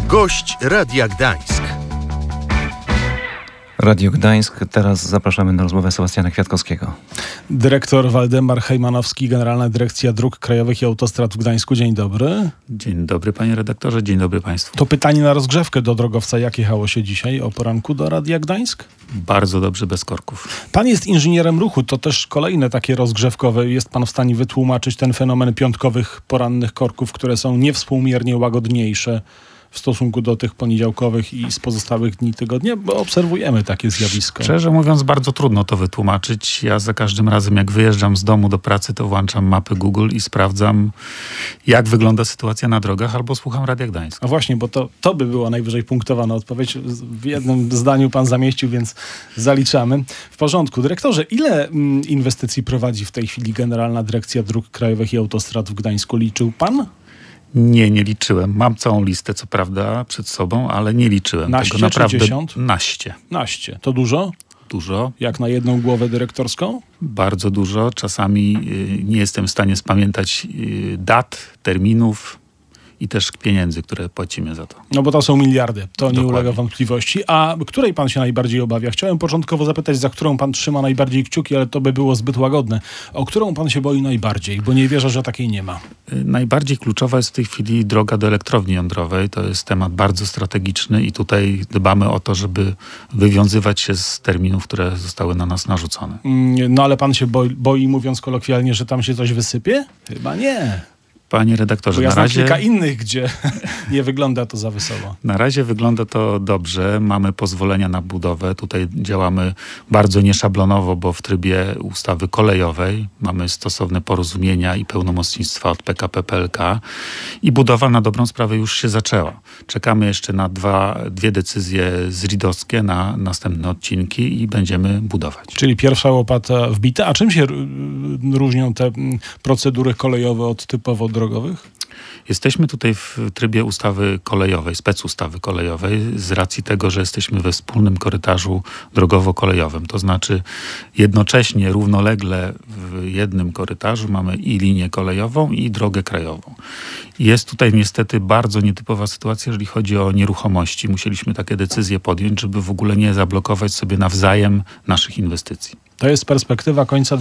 Gość Radia Gdańsk. Radio Gdańsk. Teraz zapraszamy na rozmowę Sebastiana Kwiatkowskiego. Dyrektor Waldemar Hejmanowski, Generalna Dyrekcja Dróg Krajowych i Autostrad w Gdańsku. Dzień dobry. Dzień dobry, panie redaktorze, dzień dobry państwu. To pytanie na rozgrzewkę do drogowca. Jak jechało się dzisiaj o poranku do Radia Gdańsk? Bardzo dobrze, bez korków. Pan jest inżynierem ruchu, to też kolejne takie rozgrzewkowe. Jest pan w stanie wytłumaczyć ten fenomen piątkowych, porannych korków, które są niewspółmiernie łagodniejsze w stosunku do tych poniedziałkowych i z pozostałych dni tygodnia, bo obserwujemy takie zjawisko. Szczerze mówiąc, bardzo trudno to wytłumaczyć. Ja za każdym razem, jak wyjeżdżam z domu do pracy, to włączam mapy Google i sprawdzam, jak wygląda sytuacja na drogach, albo słucham Radia Gdańsk. A właśnie, bo to by była najwyżej punktowana odpowiedź. W jednym zdaniu pan zamieścił, więc zaliczamy. W porządku. Dyrektorze, ile inwestycji prowadzi w tej chwili Generalna Dyrekcja Dróg Krajowych i Autostrad w Gdańsku? Liczył pan? Nie liczyłem. Mam całą listę, co prawda, przed sobą, ale nie liczyłem. Naście tego naprawdę. czy 10? Naście. To dużo? Dużo. Jak na jedną głowę dyrektorską? Bardzo dużo. Czasami nie jestem w stanie spamiętać dat, terminów i też pieniędzy, które płacimy za to. No bo to są miliardy, to Dokładnie. nie ulega wątpliwości. A której pan się najbardziej obawia? Chciałem początkowo zapytać, za którą pan trzyma najbardziej kciuki, ale to by było zbyt łagodne. O którą pan się boi najbardziej? Bo nie wierzę, że takiej nie ma. Najbardziej kluczowa jest w tej chwili droga do elektrowni jądrowej. To jest temat bardzo strategiczny i tutaj dbamy o to, żeby wywiązywać się z terminów, które zostały na nas narzucone. No ale pan się boi, mówiąc kolokwialnie, że tam się coś wysypie? Chyba nie. Panie redaktorze, Bo ja na znam razie... kilka innych, gdzie nie wygląda to za wesoło. Na razie wygląda to dobrze. Mamy pozwolenia na budowę. Tutaj działamy bardzo nieszablonowo, bo w trybie ustawy kolejowej mamy stosowne porozumienia i pełnomocnictwa od PKP PLK i budowa na dobrą sprawę już się zaczęła. Czekamy jeszcze na dwie decyzje zridowskie na następne odcinki i będziemy budować. Czyli pierwsza łopata wbita. A czym się różnią te procedury kolejowe od typowo drogowych? Jesteśmy tutaj w trybie ustawy kolejowej, specustawy kolejowej, z racji tego, że jesteśmy we wspólnym korytarzu drogowo-kolejowym. To znaczy jednocześnie, równolegle w jednym korytarzu mamy i linię kolejową, i drogę krajową. Jest tutaj niestety bardzo nietypowa sytuacja, jeżeli chodzi o nieruchomości. Musieliśmy takie decyzje podjąć, żeby w ogóle nie zablokować sobie nawzajem naszych inwestycji. To jest perspektywa końca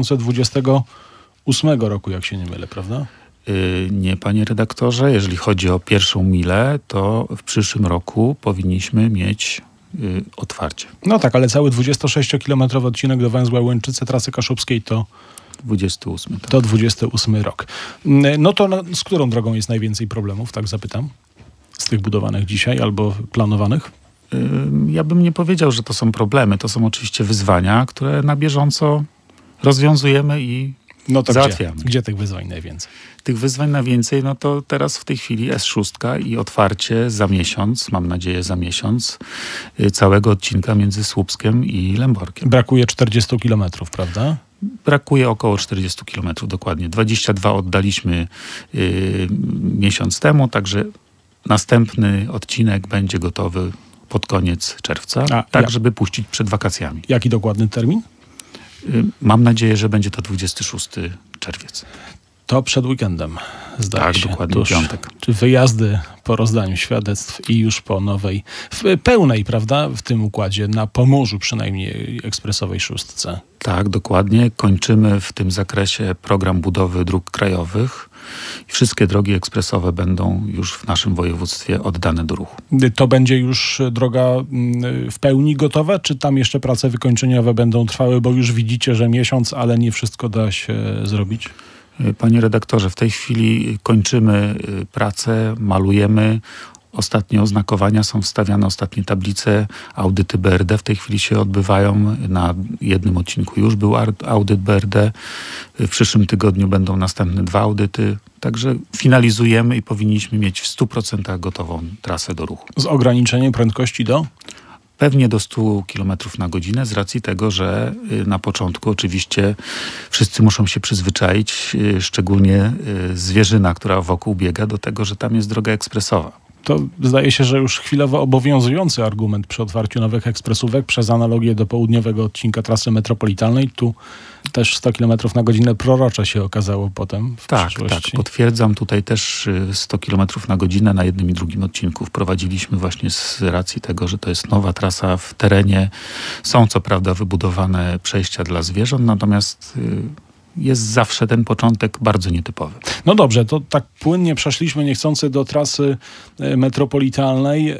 2028 roku, jak się nie mylę, prawda? Nie, panie redaktorze. Jeżeli chodzi o pierwszą milę, to w przyszłym roku powinniśmy mieć otwarcie. No tak, ale cały 26-kilometrowy odcinek do węzła Łęczyce, trasy kaszubskiej to 28. Tak. To 28 rok. No to z którą drogą jest najwięcej problemów, tak zapytam? Z tych budowanych dzisiaj albo planowanych? Ja bym nie powiedział, że to są problemy. To są oczywiście wyzwania, które na bieżąco rozwiązujemy i no to załatwiamy. Gdzie tych wyzwań najwięcej? Tych wyzwań najwięcej, no to teraz w tej chwili S6 i otwarcie za miesiąc, mam nadzieję za miesiąc, całego odcinka między Słupskiem i Lęborkiem. Brakuje 40 kilometrów, prawda? Brakuje około 40 kilometrów, dokładnie. 22 oddaliśmy miesiąc temu, także następny odcinek będzie gotowy pod koniec czerwca, żeby puścić przed wakacjami. Jaki dokładny termin? Mam nadzieję, że będzie to 26 czerwiec. To przed weekendem, zdaje się. Tak, dokładnie, piątek. Czy wyjazdy po rozdaniu świadectw i już po nowej, pełnej, prawda, w tym układzie, na Pomorzu przynajmniej ekspresowej szóstce. Tak, dokładnie. Kończymy w tym zakresie program budowy dróg krajowych. Wszystkie drogi ekspresowe będą już w naszym województwie oddane do ruchu. To będzie już droga w pełni gotowa, czy tam jeszcze prace wykończeniowe będą trwały, bo już widzicie, że miesiąc, ale nie wszystko da się zrobić? Panie redaktorze, w tej chwili kończymy pracę, malujemy. Ostatnie oznakowania są wstawiane, ostatnie tablice, audyty BRD w tej chwili się odbywają. Na jednym odcinku już był audyt BRD. W przyszłym tygodniu będą następne 2 audyty. Także finalizujemy i powinniśmy mieć w 100% gotową trasę do ruchu. Z ograniczeniem prędkości do? Pewnie do 100 km na godzinę, z racji tego, że na początku oczywiście wszyscy muszą się przyzwyczaić, szczególnie zwierzyna, która wokół biega, do tego, że tam jest droga ekspresowa. To zdaje się, że już chwilowo obowiązujący argument przy otwarciu nowych ekspresówek przez analogię do południowego odcinka trasy metropolitalnej. Tu też 100 km na godzinę prorocze się okazało potem w przyszłości. Tak, potwierdzam. Tutaj też 100 km na godzinę na jednym i drugim odcinku wprowadziliśmy właśnie z racji tego, że to jest nowa trasa w terenie. Są co prawda wybudowane przejścia dla zwierząt, natomiast jest zawsze ten początek bardzo nietypowy. No dobrze, to tak płynnie przeszliśmy niechcący do trasy metropolitalnej.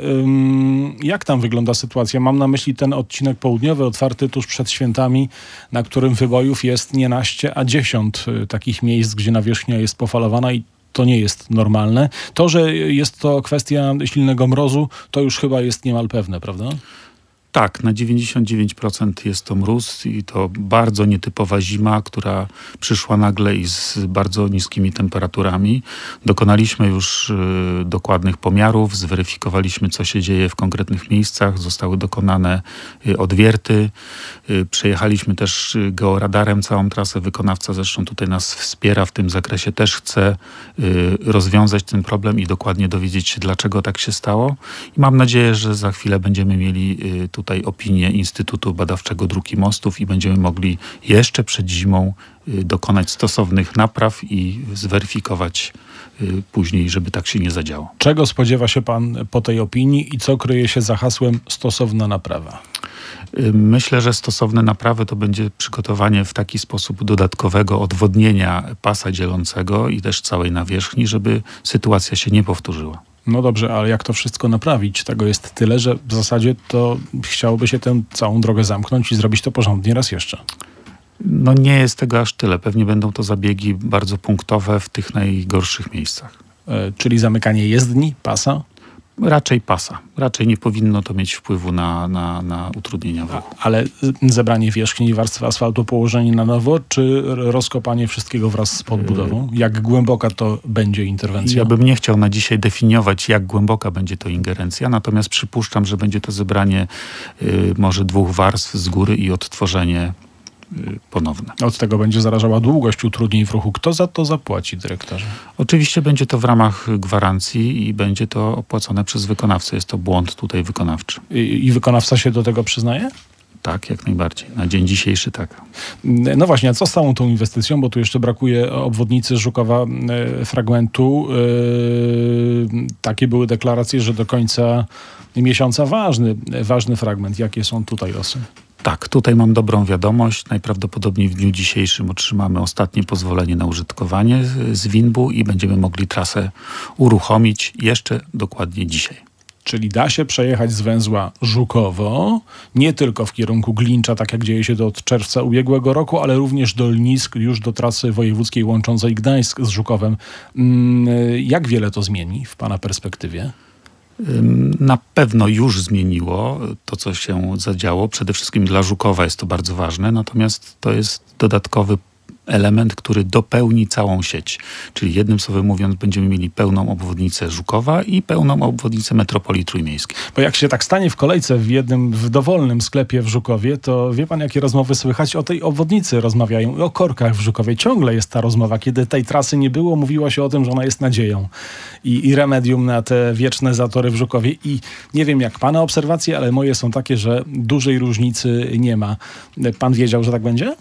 Jak tam wygląda sytuacja? Mam na myśli ten odcinek południowy, otwarty tuż przed świętami, na którym wybojów jest nie naście, a 10 takich miejsc, gdzie nawierzchnia jest pofalowana i to nie jest normalne. To, że jest to kwestia silnego mrozu, to już chyba jest niemal pewne, prawda? Tak, na 99% jest to mróz i to bardzo nietypowa zima, która przyszła nagle i z bardzo niskimi temperaturami. Dokonaliśmy już dokładnych pomiarów, zweryfikowaliśmy, co się dzieje w konkretnych miejscach. Zostały dokonane odwierty. Przejechaliśmy też georadarem całą trasę. Wykonawca zresztą tutaj nas wspiera w tym zakresie. Też chce rozwiązać ten problem i dokładnie dowiedzieć się, dlaczego tak się stało. I mam nadzieję, że za chwilę będziemy mieli tutaj opinię Instytutu Badawczego Dróg i Mostów i będziemy mogli jeszcze przed zimą dokonać stosownych napraw i zweryfikować później, żeby tak się nie zadziało. Czego spodziewa się pan po tej opinii i co kryje się za hasłem stosowna naprawa? Myślę, że stosowne naprawy to będzie przygotowanie w taki sposób dodatkowego odwodnienia pasa dzielącego i też całej nawierzchni, żeby sytuacja się nie powtórzyła. No dobrze, ale jak to wszystko naprawić? Tego jest tyle, że w zasadzie to chciałoby się tę całą drogę zamknąć i zrobić to porządnie raz jeszcze. No nie jest tego aż tyle. Pewnie będą to zabiegi bardzo punktowe w tych najgorszych miejscach. Czyli zamykanie jezdni, pasa? Raczej pasa. Raczej nie powinno to mieć wpływu na utrudnienia w ruchu. Ale zebranie wierzchni i warstwy asfaltu, położenie na nowo, czy rozkopanie wszystkiego wraz z podbudową? Jak głęboka to będzie interwencja? Ja bym nie chciał na dzisiaj definiować, jak głęboka będzie to ingerencja, natomiast przypuszczam, że będzie to zebranie może 2 warstw z góry i odtworzenie ponowne. Od tego będzie zależała długość utrudnień w ruchu. Kto za to zapłaci, dyrektorze? Oczywiście będzie to w ramach gwarancji i będzie to opłacone przez wykonawcę. Jest to błąd tutaj wykonawczy. I wykonawca się do tego przyznaje? Tak, jak najbardziej. Na dzień dzisiejszy tak. No właśnie, a co z całą tą inwestycją? Bo tu jeszcze brakuje obwodnicy Żukowa fragmentu. Takie były deklaracje, że do końca miesiąca ważny fragment. Jakie są tutaj losy? Tak, tutaj mam dobrą wiadomość. Najprawdopodobniej w dniu dzisiejszym otrzymamy ostatnie pozwolenie na użytkowanie z WINB-u i będziemy mogli trasę uruchomić jeszcze dokładnie dzisiaj. Czyli da się przejechać z węzła Żukowo, nie tylko w kierunku Glincza, tak jak dzieje się to od czerwca ubiegłego roku, ale również do Lnisk, już do trasy wojewódzkiej łączącej Gdańsk z Żukowem. Jak wiele to zmieni w pana perspektywie? Na pewno już zmieniło to, co się zadziało. Przede wszystkim dla Żukowa jest to bardzo ważne, natomiast to jest dodatkowy element, który dopełni całą sieć. Czyli jednym słowem mówiąc, będziemy mieli pełną obwodnicę Żukowa i pełną obwodnicę metropolii trójmiejskiej. Bo jak się tak stanie w kolejce w dowolnym sklepie w Żukowie, to wie pan, jakie rozmowy słychać? O tej obwodnicy rozmawiają i o korkach w Żukowie. Ciągle jest ta rozmowa. Kiedy tej trasy nie było, mówiło się o tym, że ona jest nadzieją i remedium na te wieczne zatory w Żukowie. I nie wiem, jak pana obserwacje, ale moje są takie, że dużej różnicy nie ma. Pan wiedział, że tak będzie?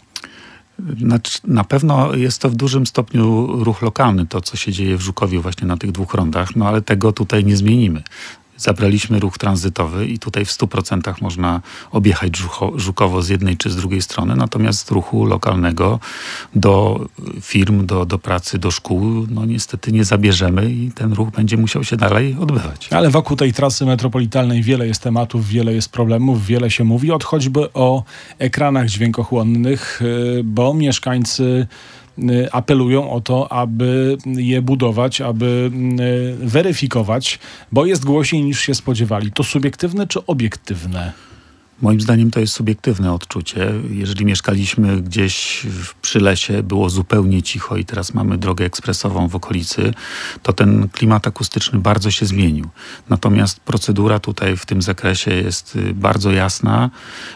Na pewno jest to w dużym stopniu ruch lokalny, to co się dzieje w Żukowie właśnie na tych 2 rondach, no ale tego tutaj nie zmienimy. Zabraliśmy ruch tranzytowy i tutaj w 100% można objechać Żukowo z jednej czy z drugiej strony, natomiast ruchu lokalnego do firm, do pracy, do szkół, no niestety nie zabierzemy i ten ruch będzie musiał się dalej odbywać. Ale wokół tej trasy metropolitalnej wiele jest tematów, wiele jest problemów, wiele się mówi, choćby o ekranach dźwiękochłonnych, bo mieszkańcy apelują o to, aby je budować, aby weryfikować, bo jest głośniej niż się spodziewali. To subiektywne czy obiektywne? Moim zdaniem to jest subiektywne odczucie. Jeżeli mieszkaliśmy gdzieś przy lesie, było zupełnie cicho i teraz mamy drogę ekspresową w okolicy, to ten klimat akustyczny bardzo się zmienił. Natomiast procedura tutaj w tym zakresie jest bardzo jasna.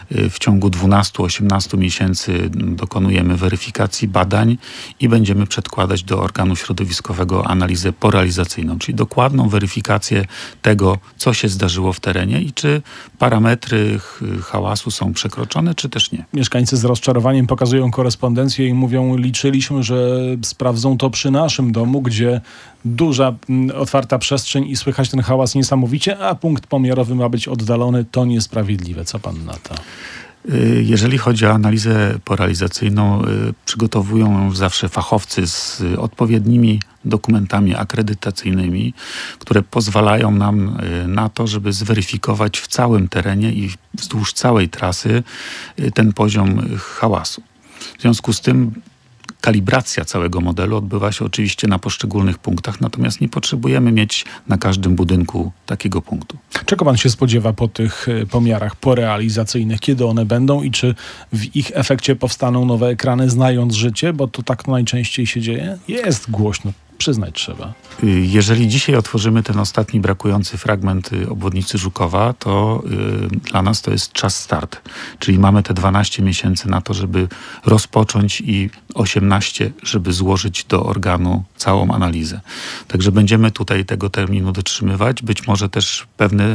W ciągu 12-18 miesięcy dokonujemy weryfikacji, badań i będziemy przedkładać do organu środowiskowego analizę porealizacyjną, czyli dokładną weryfikację tego, co się zdarzyło w terenie i czy parametry hałasu są przekroczone, czy też nie. Mieszkańcy z rozczarowaniem pokazują korespondencję i mówią, liczyliśmy, że sprawdzą to przy naszym domu, gdzie duża, otwarta przestrzeń i słychać ten hałas niesamowicie, a punkt pomiarowy ma być oddalony. To niesprawiedliwe. Co pan na to? Jeżeli chodzi o analizę porealizacyjną, przygotowują ją zawsze fachowcy z odpowiednimi dokumentami akredytacyjnymi, które pozwalają nam na to, żeby zweryfikować w całym terenie i wzdłuż całej trasy ten poziom hałasu. W związku z tym kalibracja całego modelu odbywa się oczywiście na poszczególnych punktach, natomiast nie potrzebujemy mieć na każdym budynku takiego punktu. Czego pan się spodziewa po tych pomiarach porealizacyjnych? Kiedy one będą i czy w ich efekcie powstaną nowe ekrany, znając życie? Bo to tak najczęściej się dzieje. Jest głośno. Przyznać trzeba. Jeżeli dzisiaj otworzymy ten ostatni brakujący fragment obwodnicy Żukowa, to dla nas to jest czas start. Czyli mamy te 12 miesięcy na to, żeby rozpocząć i 18, żeby złożyć do organu całą analizę. Także będziemy tutaj tego terminu dotrzymywać. Być może też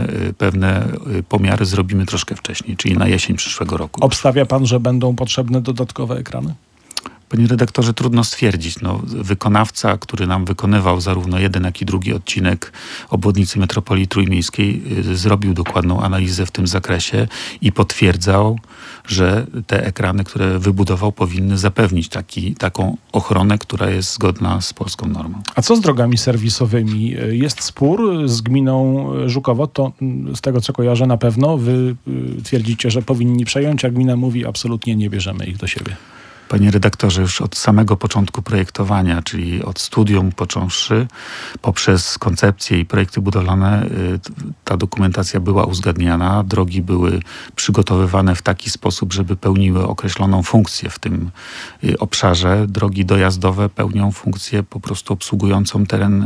pewne pomiary zrobimy troszkę wcześniej, czyli na jesień przyszłego roku. Obstawia pan, że będą potrzebne dodatkowe ekrany? Panie redaktorze, trudno stwierdzić. Wykonawca, który nam wykonywał zarówno jeden, jak i drugi odcinek obwodnicy metropolii trójmiejskiej, zrobił dokładną analizę w tym zakresie i potwierdzał, że te ekrany, które wybudował, powinny zapewnić taką ochronę, która jest zgodna z polską normą. A co z drogami serwisowymi? Jest spór z gminą Żukowo, to z tego co kojarzę na pewno. Wy twierdzicie, że powinni przejąć, a gmina mówi absolutnie nie bierzemy ich do siebie. Panie redaktorze, już od samego początku projektowania, czyli od studium począwszy, poprzez koncepcje i projekty budowlane, ta dokumentacja była uzgadniana, drogi były przygotowywane w taki sposób, żeby pełniły określoną funkcję w tym obszarze. Drogi dojazdowe pełnią funkcję po prostu obsługującą teren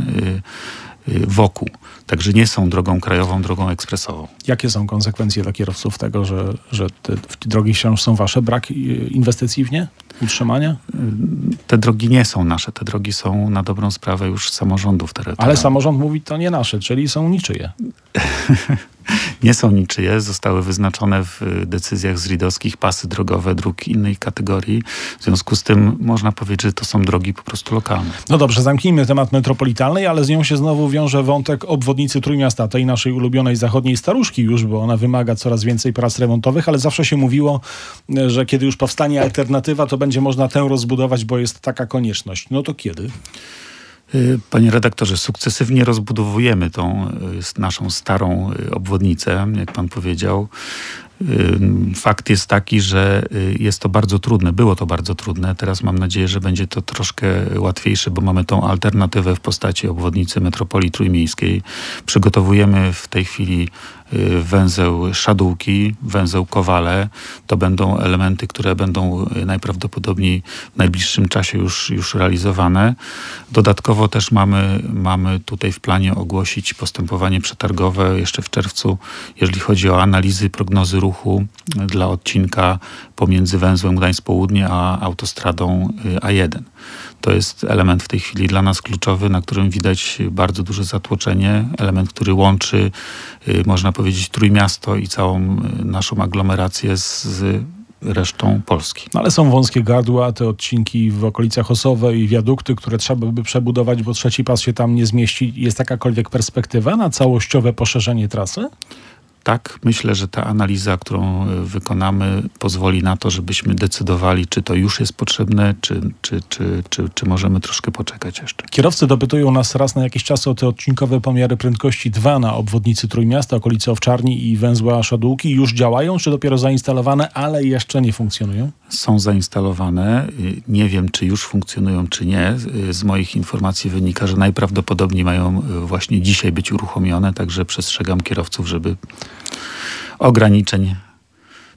wokół. Także nie są drogą krajową, drogą ekspresową. Jakie są konsekwencje dla kierowców tego, że te drogi wciąż są wasze? Brak inwestycji w nie? Utrzymania? Te drogi nie są nasze. Te drogi są na dobrą sprawę już samorządów terytorialnych. Ale samorząd mówi, to nie nasze, czyli są niczyje. Nie są niczyje. Zostały wyznaczone w decyzjach zridowskich pasy drogowe dróg innej kategorii. W związku z tym można powiedzieć, że to są drogi po prostu lokalne. No dobrze, zamknijmy temat metropolitalnej, ale z nią się znowu wiąże wątek obwodnicy Trójmiasta, tej naszej ulubionej zachodniej Staruszki już, bo ona wymaga coraz więcej prac remontowych, ale zawsze się mówiło, że kiedy już powstanie alternatywa, to będzie można tę rozbudować, bo jest taka konieczność. No to kiedy? Panie redaktorze, sukcesywnie rozbudowujemy tą naszą starą obwodnicę, jak pan powiedział. Fakt jest taki, że jest to bardzo trudne. Było to bardzo trudne. Teraz mam nadzieję, że będzie to troszkę łatwiejsze, bo mamy tą alternatywę w postaci obwodnicy metropolii trójmiejskiej. Przygotowujemy w tej chwili węzeł Szadółki, węzeł Kowale. To będą elementy, które będą najprawdopodobniej w najbliższym czasie już realizowane. Dodatkowo też mamy tutaj w planie ogłosić postępowanie przetargowe jeszcze w czerwcu, jeżeli chodzi o analizy, prognozy ruchu dla odcinka pomiędzy węzłem Gdańsk Południe a autostradą A1. To jest element w tej chwili dla nas kluczowy, na którym widać bardzo duże zatłoczenie. Element, który łączy, można powiedzieć, Trójmiasto i całą naszą aglomerację z resztą Polski. No ale są wąskie gardła, te odcinki w okolicach Osowe i wiadukty, które trzeba by przebudować, bo trzeci pas się tam nie zmieści. Jest jakakolwiek perspektywa na całościowe poszerzenie trasy? Tak, myślę, że ta analiza, którą wykonamy, pozwoli na to, żebyśmy decydowali, czy to już jest potrzebne, czy możemy troszkę poczekać jeszcze. Kierowcy dopytują nas raz na jakiś czas o te odcinkowe pomiary prędkości 2 na obwodnicy Trójmiasta, okolice Owczarni i węzła Szadółki. Już działają, czy dopiero zainstalowane, ale jeszcze nie funkcjonują? Są zainstalowane. Nie wiem, czy już funkcjonują, czy nie. Z moich informacji wynika, że najprawdopodobniej mają właśnie dzisiaj być uruchomione, także przestrzegam kierowców, żeby ograniczeń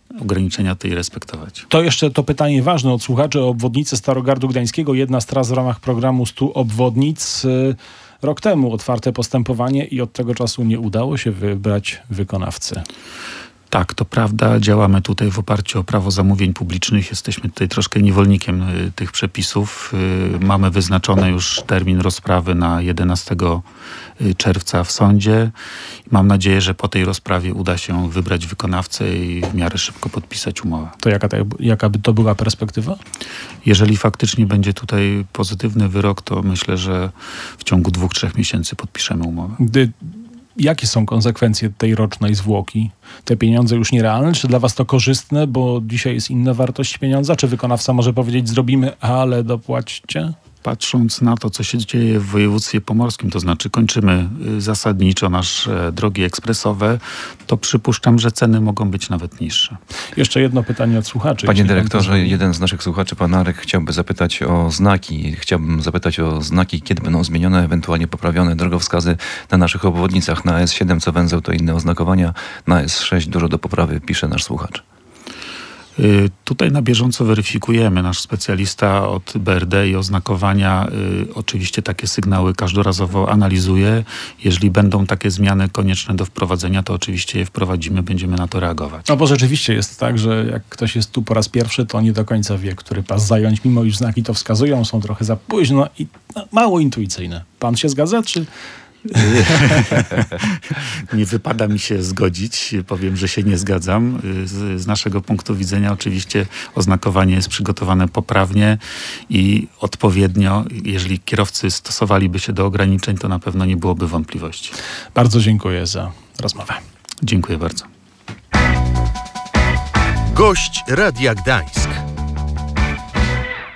ograniczenia tej respektować. To jeszcze to pytanie ważne od słuchaczy o obwodnicę Starogardu Gdańskiego. Jedna z tras w ramach programu 100 obwodnic. Rok temu otwarte postępowanie i od tego czasu nie udało się wybrać wykonawcy. Tak, to prawda. Działamy tutaj w oparciu o prawo zamówień publicznych. Jesteśmy tutaj troszkę niewolnikiem tych przepisów. Mamy wyznaczony już termin rozprawy na 11 czerwca w sądzie. Mam nadzieję, że po tej rozprawie uda się wybrać wykonawcę i w miarę szybko podpisać umowę. To jaka by to była perspektywa? Jeżeli faktycznie będzie tutaj pozytywny wyrok, to myślę, że w ciągu 2-3 miesięcy podpiszemy umowę. Jakie są konsekwencje tej rocznej zwłoki? Te pieniądze już nierealne? Czy dla was to korzystne, bo dzisiaj jest inna wartość pieniądza? Czy wykonawca może powiedzieć, zrobimy, ale dopłaćcie? Patrząc na to, co się dzieje w województwie pomorskim, to znaczy kończymy zasadniczo nasze drogi ekspresowe, to przypuszczam, że ceny mogą być nawet niższe. Jeszcze jedno pytanie od słuchaczy. Panie dyrektorze, jeden z naszych słuchaczy, pan Arek, chciałby zapytać o znaki. Chciałbym zapytać o znaki, kiedy będą zmienione, ewentualnie poprawione drogowskazy na naszych obwodnicach. Na S7 co węzeł to inne oznakowania, na S6 dużo do poprawy, pisze nasz słuchacz. Tutaj na bieżąco weryfikujemy. Nasz specjalista od BRD i oznakowania oczywiście takie sygnały każdorazowo analizuje. Jeżeli będą takie zmiany konieczne do wprowadzenia, to oczywiście je wprowadzimy, będziemy na to reagować. No bo rzeczywiście jest tak, że jak ktoś jest tu po raz pierwszy, to nie do końca wie, który pas zająć, mimo iż znaki to wskazują, są trochę za późno i mało intuicyjne. Pan się zgadza, czy... Nie wypada mi się zgodzić. Powiem, że się nie zgadzam. Z naszego punktu widzenia oczywiście oznakowanie jest przygotowane poprawnie i odpowiednio. Jeżeli kierowcy stosowaliby się do ograniczeń, to na pewno nie byłoby wątpliwości. Bardzo dziękuję za rozmowę. Dziękuję bardzo. Gość Radia Gdańsk.